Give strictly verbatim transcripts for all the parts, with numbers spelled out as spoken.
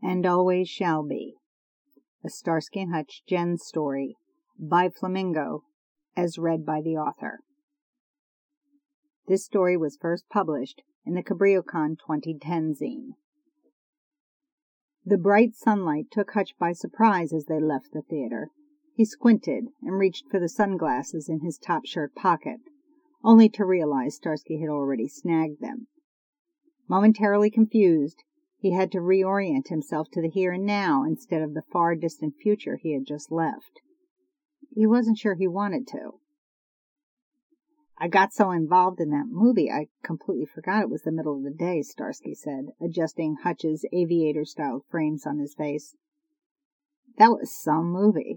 And always shall be. A Starsky and Hutch Jen story by Flamingo, as read by the author. This story was first published in the Cabriocon twenty ten zine. The bright sunlight took Hutch by surprise as they left the theater. He squinted and reached for the sunglasses in his top shirt pocket, only to realize Starsky had already snagged them. Momentarily confused, he had to reorient himself to the here and now instead of the far distant future he had just left. He wasn't sure he wanted to. I got so involved in that movie, I completely forgot it was the middle of the day, Starsky said, adjusting Hutch's aviator-style frames on his face. That was some movie.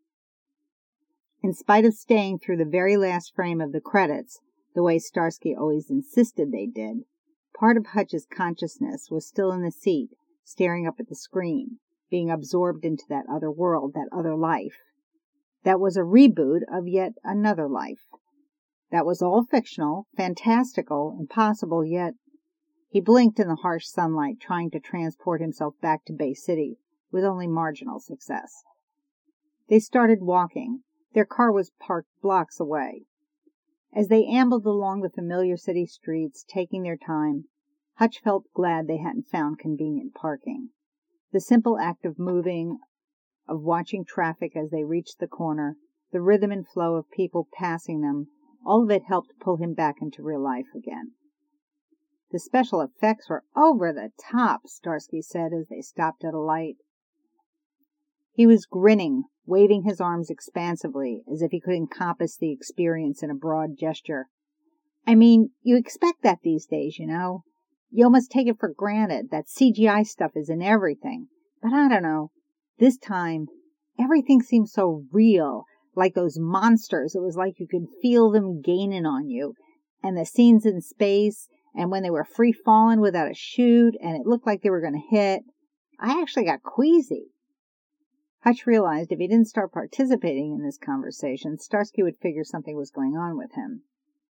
In spite of staying through the very last frame of the credits, the way Starsky always insisted they did, part of Hutch's consciousness was still in the seat, staring up at the screen, being absorbed into that other world, that other life. That was a reboot of yet another life. That was all fictional, fantastical, impossible, yet he blinked in the harsh sunlight, trying to transport himself back to Bay City, with only marginal success. They started walking. Their car was parked blocks away. As they ambled along the familiar city streets, taking their time, Hutch felt glad they hadn't found convenient parking. The simple act of moving, of watching traffic as they reached the corner, the rhythm and flow of people passing them, all of it helped pull him back into real life again. The special effects were over the top, Starsky said as they stopped at a light. He was grinning, waving his arms expansively, as if he could encompass the experience in a broad gesture. I mean, you expect that these days, you know. You almost take it for granted that C G I stuff is in everything. But I don't know. This time, everything seemed so real, like those monsters. It was like you could feel them gaining on you. And the scenes in space, and when they were free-falling without a chute, and it looked like they were going to hit. I actually got queasy. Hutch realized if he didn't start participating in this conversation, Starsky would figure something was going on with him.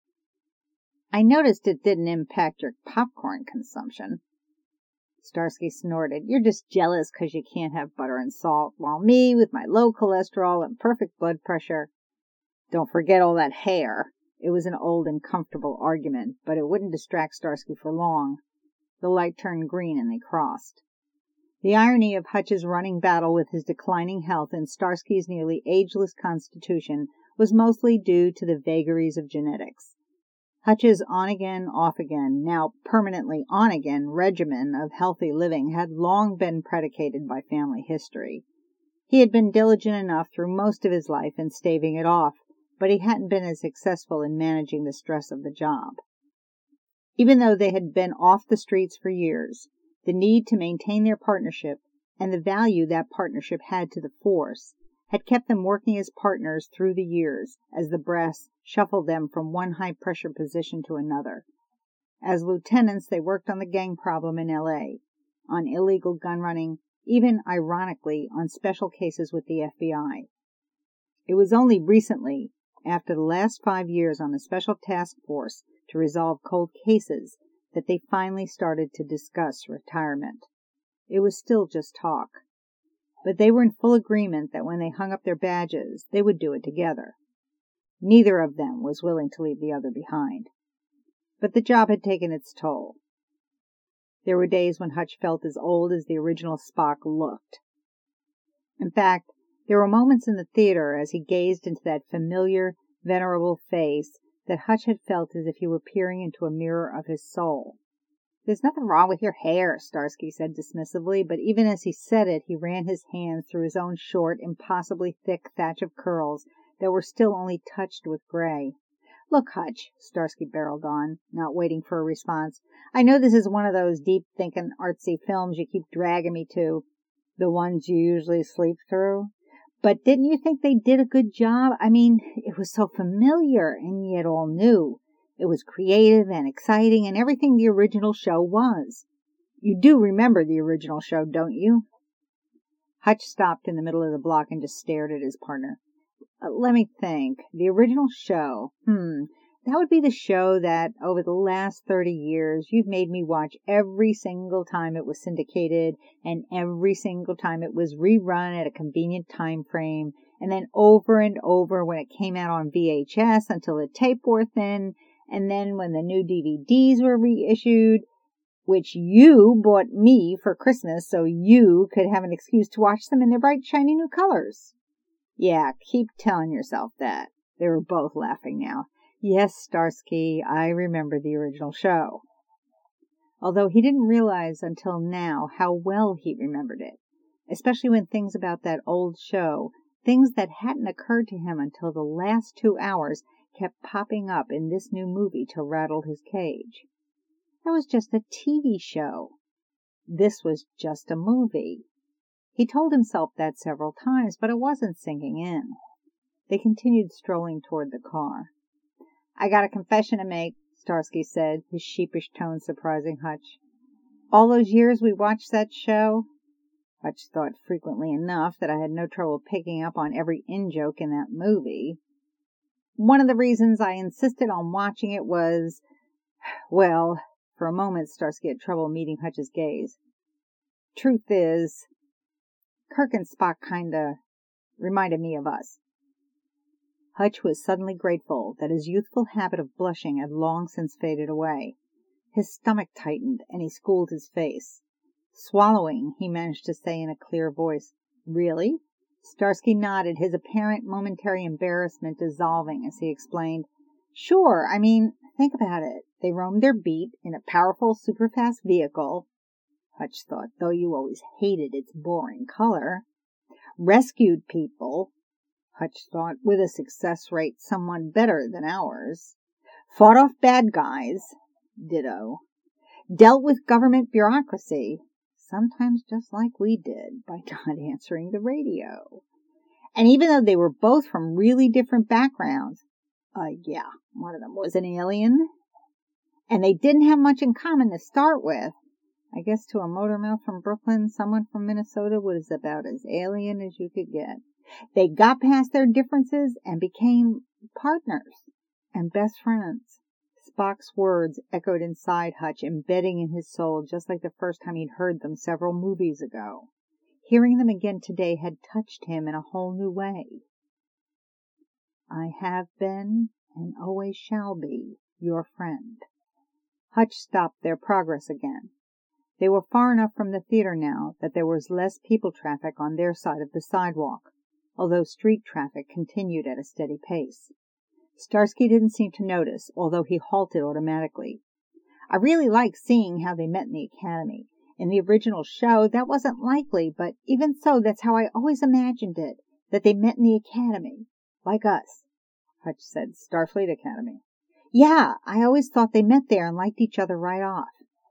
I noticed it didn't impact your popcorn consumption. Starsky snorted. You're just jealous 'cause you can't have butter and salt, while me, with my low cholesterol and perfect blood pressure. Don't forget all that hair. It was an old and comfortable argument, but it wouldn't distract Starsky for long. The light turned green and they crossed. The irony of Hutch's running battle with his declining health and Starsky's nearly ageless constitution was mostly due to the vagaries of genetics. Hutch's on-again, off-again, now permanently on-again regimen of healthy living had long been predicated by family history. He had been diligent enough through most of his life in staving it off, but he hadn't been as successful in managing the stress of the job. Even though they had been off the streets for years, the need to maintain their partnership and the value that partnership had to the force had kept them working as partners through the years as the brass shuffled them from one high-pressure position to another. As lieutenants, they worked on the gang problem in L A, on illegal gun running, even, ironically, on special cases with the F B I. It was only recently, after the last five years on a special task force to resolve cold cases, that they finally started to discuss retirement. It was still just talk. But they were in full agreement that when they hung up their badges, they would do it together. Neither of them was willing to leave the other behind. But the job had taken its toll. There were days when Hutch felt as old as the original Spock looked. In fact, there were moments in the theater as he gazed into that familiar, venerable face that Hutch had felt as if he were peering into a mirror of his soul. There's nothing wrong with your hair, Starsky said dismissively, but even as he said it, he ran his hands through his own short, impossibly thick thatch of curls that were still only touched with gray. Look, Hutch, Starsky barreled on, not waiting for a response. I know this is one of those deep-thinking, artsy films you keep dragging me to, the ones you usually sleep through. But didn't you think they did a good job? I mean, it was so familiar, and yet all new. It was creative and exciting and everything the original show was. You do remember the original show, don't you? Hutch stopped in the middle of the block and just stared at his partner. Uh, let me think. The original show. Hmm. that would be the show that, over the last thirty years, you've made me watch every single time it was syndicated and every single time it was rerun at a convenient time frame, and then over and over when it came out on V H S until the tape wore thin, and then when the new D V Ds were reissued, which you bought me for Christmas so you could have an excuse to watch them in their bright, shiny new colors. Yeah, keep telling yourself that. They were both laughing now. Yes, Starsky, I remember the original show. Although he didn't realize until now how well he remembered it, especially when things about that old show, things that hadn't occurred to him until the last two hours, kept popping up in this new movie to rattle his cage. That was just a T V show. This was just a movie. He told himself that several times, but it wasn't sinking in. They continued strolling toward the car. I got a confession to make, Starsky said, his sheepish tone surprising Hutch. All those years we watched that show, Hutch thought frequently enough that I had no trouble picking up on every in-joke in that movie. One of the reasons I insisted on watching it was, well, for a moment Starsky had trouble meeting Hutch's gaze. Truth is, Kirk and Spock kinda reminded me of us. Hutch was suddenly grateful that his youthful habit of blushing had long since faded away. His stomach tightened, and he schooled his face. Swallowing, he managed to say in a clear voice, Really? Starsky nodded, his apparent momentary embarrassment dissolving as he explained, Sure, I mean, think about it. They roamed their beat in a powerful, super-fast vehicle. Hutch thought, though you always hated its boring color. Rescued people. Hutch thought, with a success rate somewhat better than ours. Fought off bad guys. Ditto. Dealt with government bureaucracy. Sometimes just like we did, by not answering the radio. And even though they were both from really different backgrounds, uh, yeah, one of them was an alien, and they didn't have much in common to start with. I guess to a motor mouth from Brooklyn, someone from Minnesota was about as alien as you could get. They got past their differences and became partners and best friends. Spock's words echoed inside Hutch, embedding in his soul just like the first time he'd heard them several movies ago. Hearing them again today had touched him in a whole new way. I have been, and always shall be, your friend. Hutch stopped their progress again. They were far enough from the theater now that there was less people traffic on their side of the sidewalk, although street traffic continued at a steady pace. Starsky didn't seem to notice, although he halted automatically. I really liked seeing how they met in the academy. In the original show, that wasn't likely, but even so, that's how I always imagined it, that they met in the academy, like us. Hutch said, Starfleet Academy. Yeah, I always thought they met there and liked each other right off.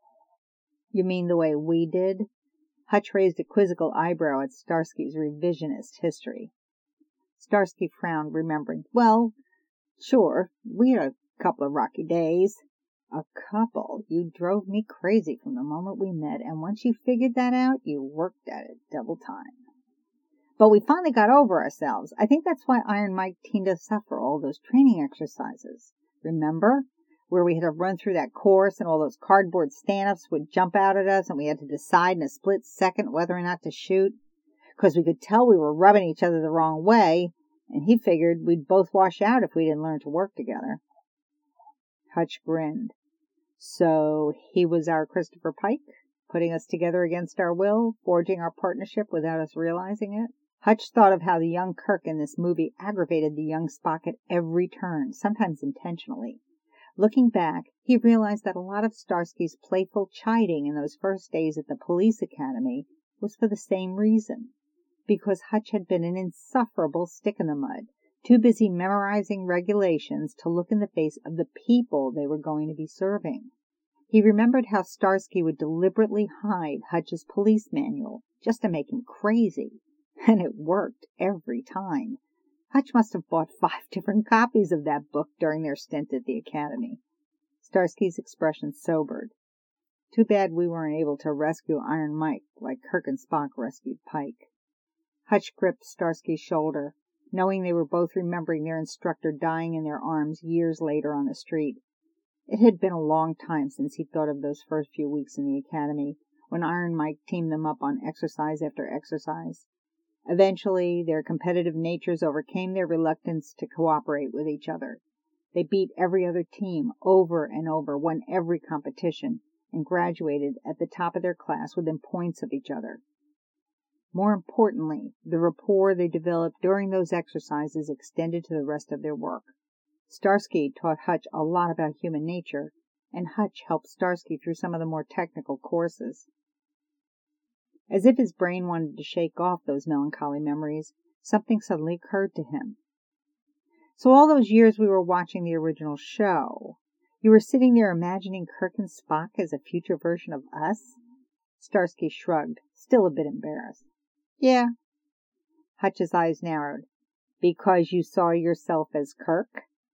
You mean the way we did? Hutch raised a quizzical eyebrow at Starsky's revisionist history. Starsky frowned, remembering. Well, sure, we had a couple of rocky days. A couple? You drove me crazy from the moment we met, and once you figured that out, you worked at it double time. But we finally got over ourselves. I think that's why Iron Mike teamed us up for all those training exercises. Remember? Where we had to run through that course and all those cardboard stand-ups would jump out at us and we had to decide in a split second whether or not to shoot. Because we could tell we were rubbing each other the wrong way, and he figured we'd both wash out if we didn't learn to work together. Hutch grinned. So he was our Christopher Pike, putting us together against our will, forging our partnership without us realizing it? Hutch thought of how the young Kirk in this movie aggravated the young Spock at every turn, sometimes intentionally. Looking back, he realized that a lot of Starsky's playful chiding in those first days at the police academy was for the same reason, because Hutch had been an insufferable stick in the mud, too busy memorizing regulations to look in the face of the people they were going to be serving. He remembered how Starsky would deliberately hide Hutch's police manual just to make him crazy, and it worked every time. Hutch must have bought five different copies of that book during their stint at the academy. Starsky's expression sobered. Too bad we weren't able to rescue Iron Mike like Kirk and Spock rescued Pike. Hutch gripped Starsky's shoulder. knowing they were both remembering their instructor dying in their arms years later on the street. It had been a long time since he thought of those first few weeks in the academy, when Iron Mike teamed them up on exercise after exercise. Eventually, their competitive natures overcame their reluctance to cooperate with each other. They beat every other team over and over, won every competition, and graduated at the top of their class within points of each other. More importantly, the rapport they developed during those exercises extended to the rest of their work. Starsky taught Hutch a lot about human nature, and Hutch helped Starsky through some of the more technical courses. As if his brain wanted to shake off those melancholy memories, something suddenly occurred to him. So all those years we were watching the original show, you were sitting there imagining Kirk and Spock as a future version of us? Starsky shrugged, still a bit embarrassed. Yeah. Hutch's eyes narrowed. Because you saw yourself as Kirk?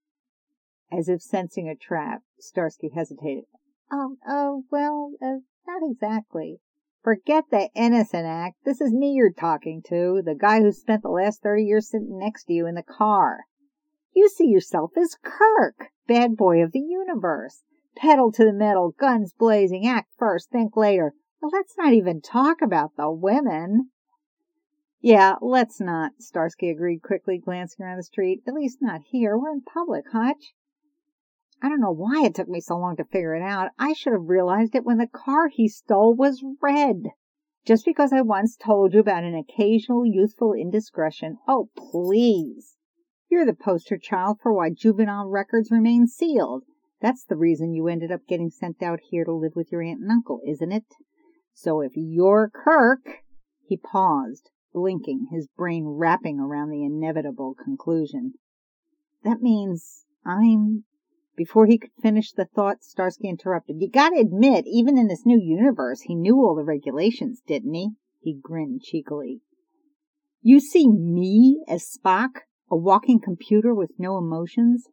As if sensing a trap, Starsky hesitated. Oh, oh, well, uh, not exactly. Forget the innocent act. This is me you're talking to, the guy who spent the last thirty years sitting next to you in the car. You see yourself as Kirk, bad boy of the universe. Pedal to the metal, guns blazing, act first, think later. Well, let's not even talk about the women. Yeah, let's not, Starsky agreed quickly, glancing around the street. At least not here. We're in public, Hutch. I don't know why it took me so long to figure it out. I should have realized it when the car he stole was red. Just because I once told you about an occasional youthful indiscretion. Oh, please. You're the poster child for why juvenile records remain sealed. That's the reason you ended up getting sent out here to live with your aunt and uncle, isn't it? So if you're Kirk... He paused, blinking, his brain wrapping around the inevitable conclusion. That means I'm... Before he could finish the thought, Starsky interrupted. You gotta admit, even in this new universe, he knew all the regulations, didn't he? He grinned cheekily. You see me as Spock, a walking computer with no emotions?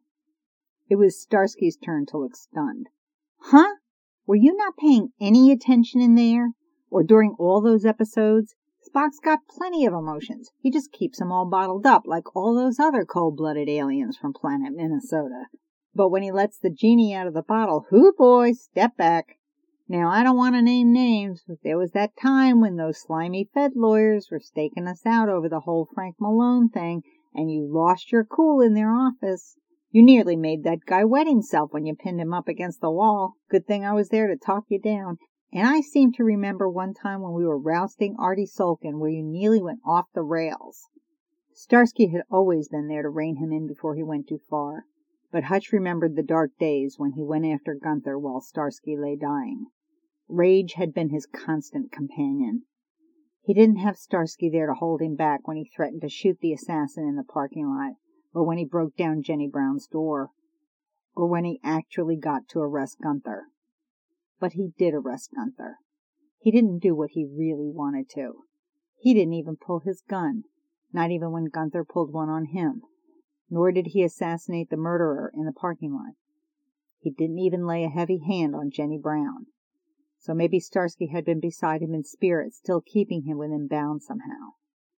It was Starsky's turn to look stunned. Huh? Were you not paying any attention in there? Or during all those episodes? Spock's got plenty of emotions. He just keeps them all bottled up, like all those other cold-blooded aliens from planet Minnesota. But when he lets the genie out of the bottle, hoo boy, step back. Now, I don't want to name names, but there was that time when those slimy Fed lawyers were staking us out over the whole Frank Malone thing, and you lost your cool in their office. You nearly made that guy wet himself when you pinned him up against the wall. Good thing I was there to talk you down. And I seem to remember one time when we were rousting Artie Sulkin where you nearly went off the rails. Starsky had always been there to rein him in before he went too far. But Hutch remembered the dark days when he went after Gunther while Starsky lay dying. Rage had been his constant companion. He didn't have Starsky there to hold him back when he threatened to shoot the assassin in the parking lot, or when he broke down Jenny Brown's door, or when he actually got to arrest Gunther. But he did arrest Gunther. He didn't do what he really wanted to. He didn't even pull his gun, not even when Gunther pulled one on him. Nor did he assassinate the murderer in the parking lot. He didn't even lay a heavy hand on Jenny Brown. So maybe Starsky had been beside him in spirit, still keeping him within bounds somehow.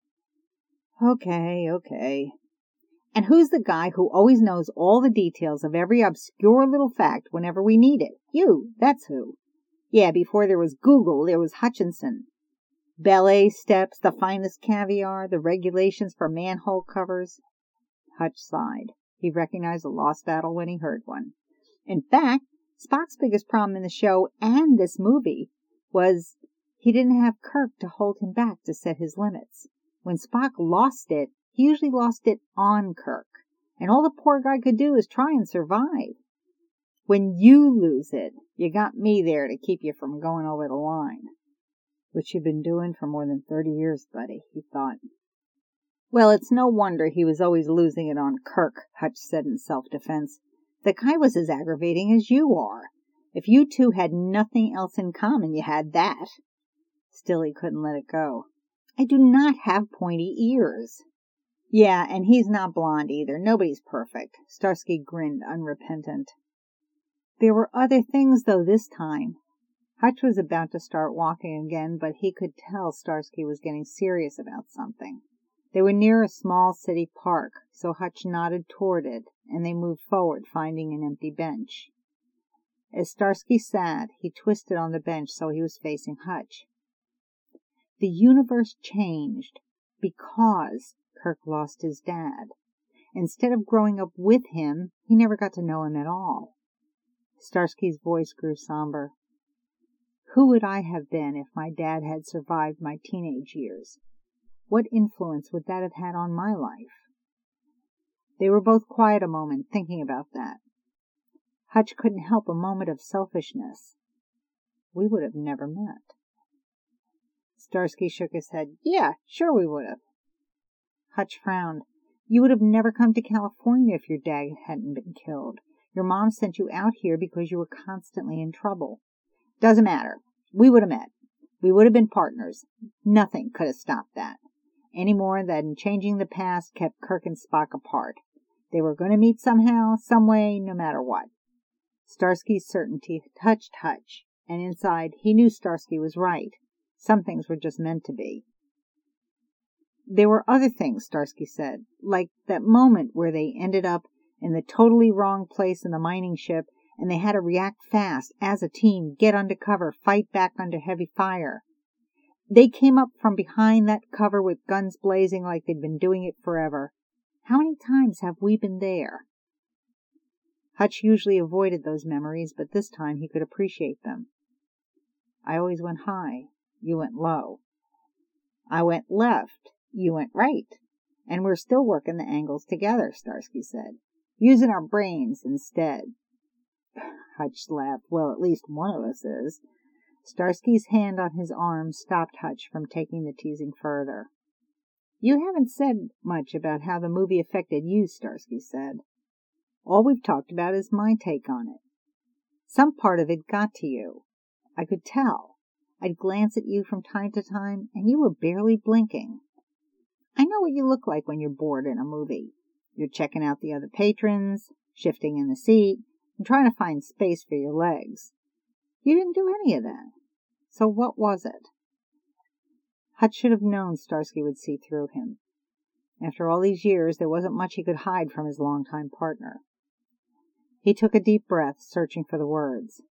Okay, okay. And who's the guy who always knows all the details of every obscure little fact whenever we need it? You, that's who. Yeah, before there was Google, there was Hutchinson. Ballet steps, the finest caviar, the regulations for manhole covers. Hutch sighed. He recognized a lost battle when he heard one. In fact, Spock's biggest problem in the show and this movie was he didn't have Kirk to hold him back to set his limits. When Spock lost it, he usually lost it on Kirk, and all the poor guy could do is try and survive. When you lose it, you got me there to keep you from going over the line. Which you've been doing for more than thirty years, buddy, he thought. Well, it's no wonder he was always losing it on Kirk, Hutch said in self-defense. The guy was as aggravating as you are. If you two had nothing else in common, you had that. Still, he couldn't let it go. I do not have pointy ears. Yeah, and he's not blonde either. Nobody's perfect. Starsky grinned, unrepentant. There were other things, though, this time. Hutch was about to start walking again, but he could tell Starsky was getting serious about something. They were near a small city park, so Hutch nodded toward it, and they moved forward, finding an empty bench. As Starsky sat, he twisted on the bench so he was facing Hutch. The universe changed because Kirk lost his dad. Instead of growing up with him, he never got to know him at all. Starsky's voice grew somber. Who would I have been if my dad had survived my teenage years? What influence would that have had on my life? They were both quiet a moment, thinking about that. Hutch couldn't help a moment of selfishness. We would have never met. Starsky shook his head. Yeah, sure we would have. Hutch frowned. You would have never come to California if your dad hadn't been killed. Your mom sent you out here because you were constantly in trouble. Doesn't matter. We would have met. We would have been partners. Nothing could have stopped that. Any more than changing the past kept Kirk and Spock apart. They were going to meet somehow, some way, no matter what. Starsky's certainty touched Hutch, and inside he knew Starsky was right. Some things were just meant to be. There were other things, Starsky said, like that moment where they ended up in the totally wrong place in the mining ship, and they had to react fast, as a team, get under cover, fight back under heavy fire. They came up from behind that cover with guns blazing like they'd been doing it forever. How many times have we been there? Hutch usually avoided those memories, but this time he could appreciate them. I always went high. You went low. I went left. You went right. And we're still working the angles together, Starsky said. Using our brains instead. Hutch laughed. Well, at least one of us is. Starsky's hand on his arm stopped Hutch from taking the teasing further. You haven't said much about how the movie affected you, Starsky said. All we've talked about is my take on it. Some part of it got to you. I could tell. I'd glance at you from time to time, and you were barely blinking. I know what you look like when you're bored in a movie. You're checking out the other patrons, shifting in the seat, and trying to find space for your legs. You didn't do any of that. So what was it? Hutch should have known Starsky would see through him. After all these years, there wasn't much he could hide from his longtime partner. He took a deep breath, searching for the words.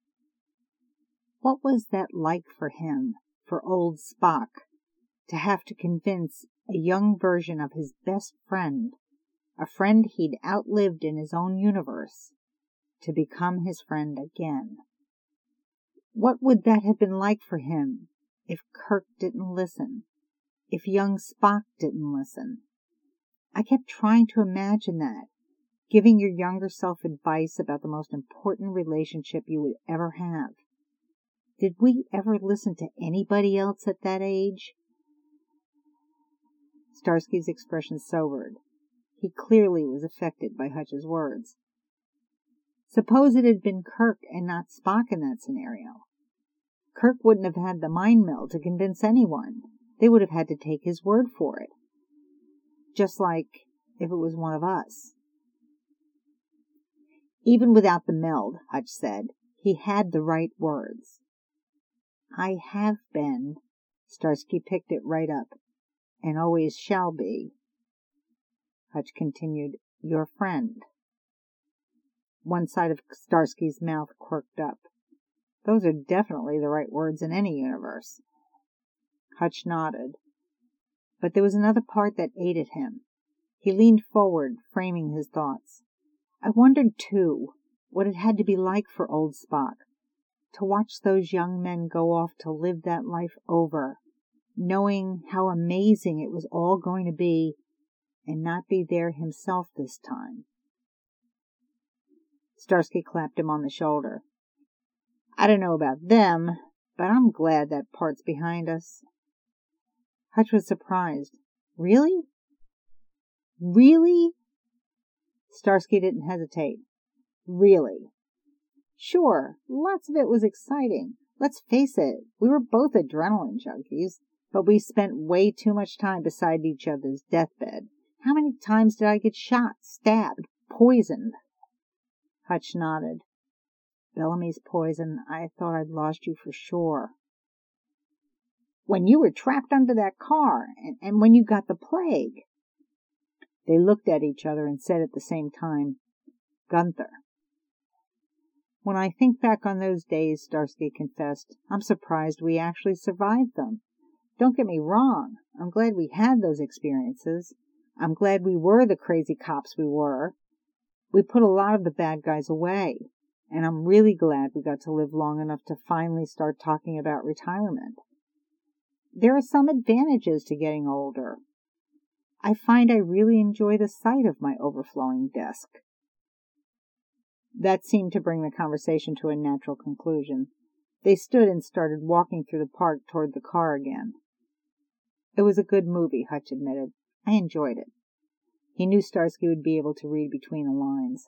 What was that like for him, for old Spock, to have to convince a young version of his best friend, a friend he'd outlived in his own universe, to become his friend again? What would that have been like for him if Kirk didn't listen, if young Spock didn't listen? I kept trying to imagine that, giving your younger self advice about the most important relationship you would ever have. Did we ever listen to anybody else at that age? Starsky's expression sobered. He clearly was affected by Hutch's words. Suppose it had been Kirk and not Spock in that scenario. Kirk wouldn't have had the mind meld to convince anyone. They would have had to take his word for it. Just like if it was one of us. Even without the meld, Hutch said, he had the right words. I have been, Starsky picked it right up, and always shall be. Hutch continued, your friend. One side of Starsky's mouth quirked up. Those are definitely the right words in any universe. Hutch nodded. But there was another part that ate at him. He leaned forward, framing his thoughts. I wondered, too, what it had to be like for old Spock, to watch those young men go off to live that life over, knowing how amazing it was all going to be, and not be there himself this time. Starsky clapped him on the shoulder. I don't know about them, but I'm glad that part's behind us. Hutch was surprised. Really? Really? Starsky didn't hesitate. Really. Sure, lots of it was exciting. Let's face it, we were both adrenaline junkies, but we spent way too much time beside each other's deathbed. How many times did I get shot, stabbed, poisoned? Hutch nodded. Bellamy's poison, I thought I'd lost you for sure. When you were trapped under that car, and, and when you got the plague. They looked at each other and said at the same time, Gunther. When I think back on those days, Starsky confessed, I'm surprised we actually survived them. Don't get me wrong. I'm glad we had those experiences. I'm glad we were the crazy cops we were. We put a lot of the bad guys away. And I'm really glad we got to live long enough to finally start talking about retirement. There are some advantages to getting older. I find I really enjoy the sight of my overflowing desk. That seemed to bring the conversation to a natural conclusion. They stood and started walking through the park toward the car again. It was a good movie, Hutch admitted. I enjoyed it. He knew Starsky would be able to read between the lines.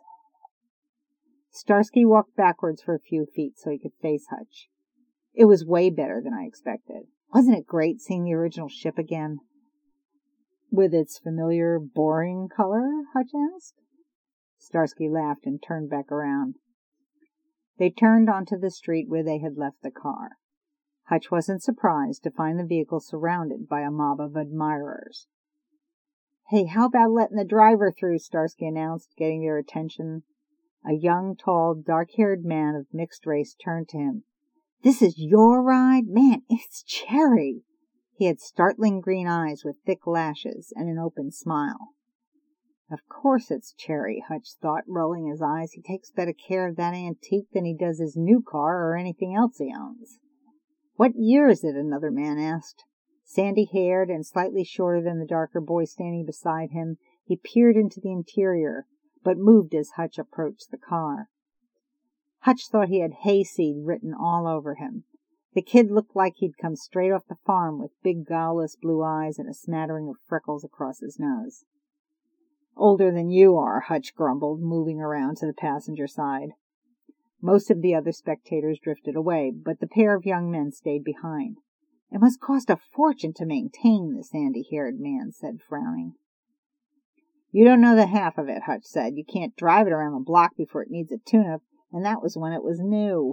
Starsky walked backwards for a few feet so he could face Hutch. It was way better than I expected. Wasn't it great seeing the original ship again? With its familiar, boring color? Hutch asked. Starsky laughed and turned back around. They turned onto the street where they had left the car. Hutch wasn't surprised to find the vehicle surrounded by a mob of admirers. Hey, how about letting the driver through? Starsky announced, getting their attention. A young, tall, dark-haired man of mixed race turned to him. This is your ride? Man, it's Cherry. He had startling green eyes with thick lashes and an open smile. Of course it's Cherry, Hutch thought, rolling his eyes. He takes better care of that antique than he does his new car or anything else he owns. What year is it? Another man asked. Sandy-haired and slightly shorter than the darker boy standing beside him, he peered into the interior, but moved as Hutch approached the car. Hutch thought he had hayseed written all over him. The kid looked like he'd come straight off the farm with big, guileless blue eyes and a smattering of freckles across his nose. Older than you are, Hutch grumbled, moving around to the passenger side. Most of the other spectators drifted away, but the pair of young men stayed behind. It must cost a fortune to maintain, the sandy-haired man said, frowning. You don't know the half of it, Hutch said. You can't drive it around the block before it needs a tune-up, and that was when it was new.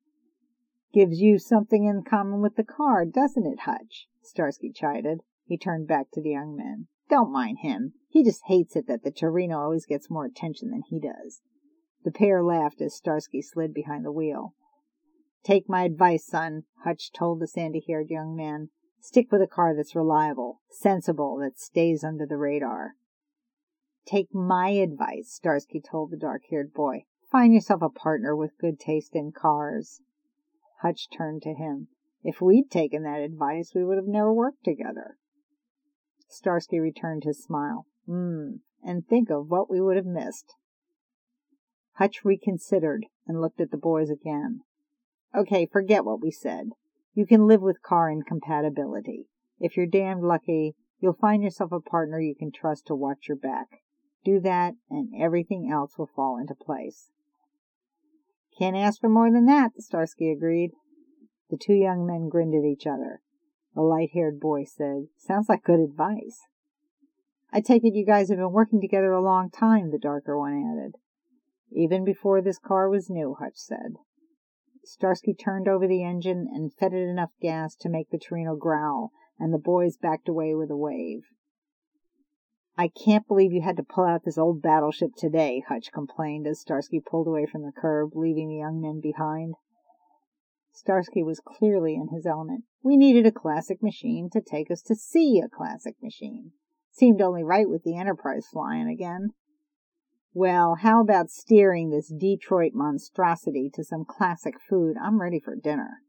Gives you something in common with the car, doesn't it, Hutch? Starsky chided. He turned back to the young men. Don't mind him. He just hates it that the Torino always gets more attention than he does. The pair laughed as Starsky slid behind the wheel. Take my advice, son, Hutch told the sandy-haired young man. Stick with a car that's reliable, sensible, that stays under the radar. Take my advice, Starsky told the dark-haired boy. Find yourself a partner with good taste in cars. Hutch turned to him. If we'd taken that advice, we would have never worked together. Starsky returned his smile. Hmm, and think of what we would have missed. Hutch reconsidered and looked at the boys again. Okay, forget what we said. You can live with car incompatibility. If you're damned lucky, you'll find yourself a partner you can trust to watch your back. Do that, and everything else will fall into place. Can't ask for more than that, Starsky agreed. The two young men grinned at each other. The light-haired boy said, Sounds like good advice. I take it you guys have been working together a long time, the darker one added. Even before this car was new, Hutch said. Starsky turned over the engine and fed it enough gas to make the Torino growl, and the boys backed away with a wave. I can't believe you had to pull out this old battleship today, Hutch complained as Starsky pulled away from the curb, leaving the young men behind. Starsky was clearly in his element. We needed a classic machine to take us to see a classic machine. Seemed only right with the Enterprise flying again. Well, how about steering this Detroit monstrosity to some classic food? I'm ready for dinner.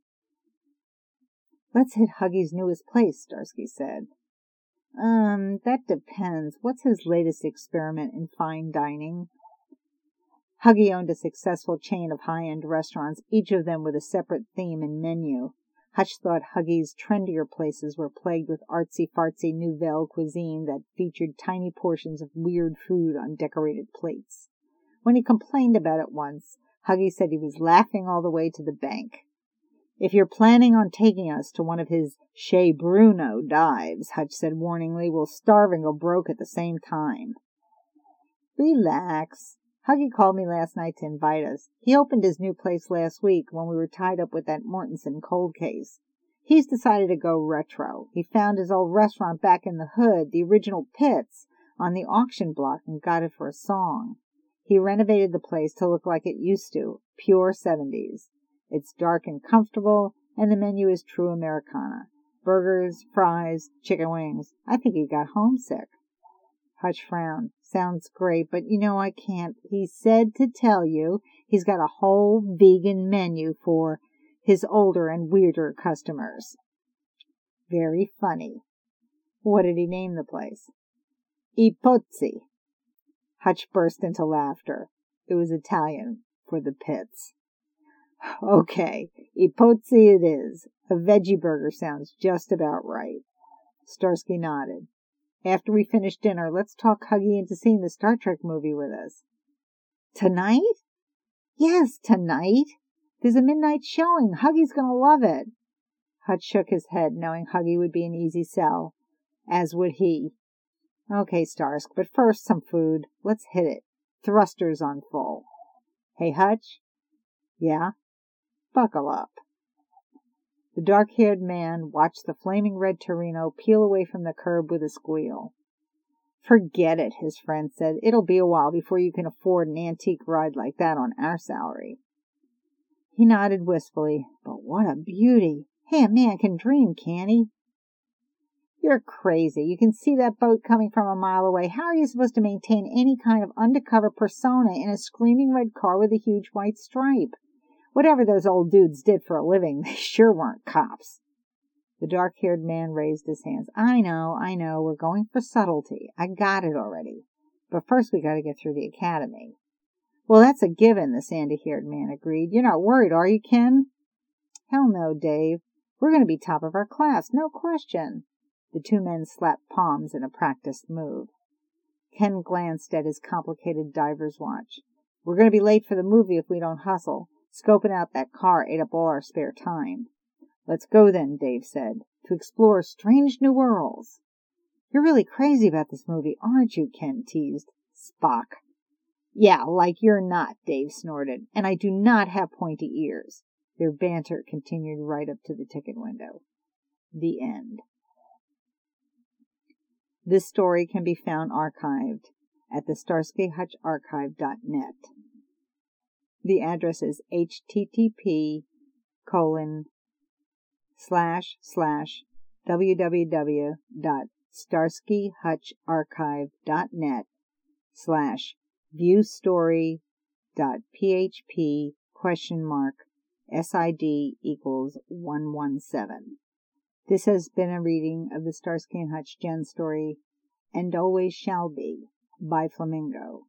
Let's hit Huggy's newest place, Starsky said. Um, that depends. What's his latest experiment in fine dining? Huggy owned a successful chain of high-end restaurants, each of them with a separate theme and menu. Hutch thought Huggy's trendier places were plagued with artsy-fartsy Nouvelle cuisine that featured tiny portions of weird food on decorated plates. When he complained about it once, Huggy said he was laughing all the way to the bank. If you're planning on taking us to one of his Chez Bruno dives, Hutch said warningly, we'll starve and go broke at the same time. Relax. Huggy called me last night to invite us. He opened his new place last week when we were tied up with that Mortensen cold case. He's decided to go retro. He found his old restaurant back in the hood, the original Pits, on the auction block, and got it for a song. He renovated the place to look like it used to, pure seventies. It's dark and comfortable, and the menu is true Americana. Burgers, fries, chicken wings. I think he got homesick. Hutch frowned. Sounds great, but you know I can't. He said to tell you he's got a whole vegan menu for his older and weirder customers. Very funny. What did he name the place? I Pozzi. Hutch burst into laughter. It was Italian for the Pits. Okay, I Pozzi it is. A veggie burger sounds just about right. Starsky nodded. After we finish dinner, let's talk Huggy into seeing the Star Trek movie with us. Tonight? Yes, tonight. There's a midnight showing. Huggy's gonna love it. Hutch shook his head, knowing Huggy would be an easy sell, as would he. Okay, Starsk, but first some food. Let's hit it. Thrusters on full. Hey, Hutch? Yeah? Buckle up. The dark-haired man watched the flaming red Torino peel away from the curb with a squeal. Forget it, his friend said. It'll be a while before you can afford an antique ride like that on our salary. He nodded wistfully. But what a beauty! Hey, a man can dream, can't he? You're crazy. You can see that boat coming from a mile away. How are you supposed to maintain any kind of undercover persona in a screaming red car with a huge white stripe? Whatever those old dudes did for a living, they sure weren't cops. The dark-haired man raised his hands. I know, I know, we're going for subtlety. I got it already. But first we gotta get through the academy. Well, that's a given, the sandy-haired man agreed. You're not worried, are you, Ken? Hell no, Dave. We're gonna be top of our class, no question. The two men slapped palms in a practiced move. Ken glanced at his complicated diver's watch. We're gonna be late for the movie if we don't hustle. Scoping out that car ate up all our spare time. Let's go then, Dave said, to explore strange new worlds. You're really crazy about this movie, aren't you? Ken teased. Spock. Yeah, like you're not, Dave snorted, and I do not have pointy ears. Their banter continued right up to the ticket window. The end. This story can be found archived at the Starsky Hutch Archive dot net. The address is http colon slash slash www dot starsky hutch archive dot net slash view story dot php question mark sid equals one one seven. This has been a reading of the Starsky and Hutch Gen story, And Always Shall Be, by Flamingo.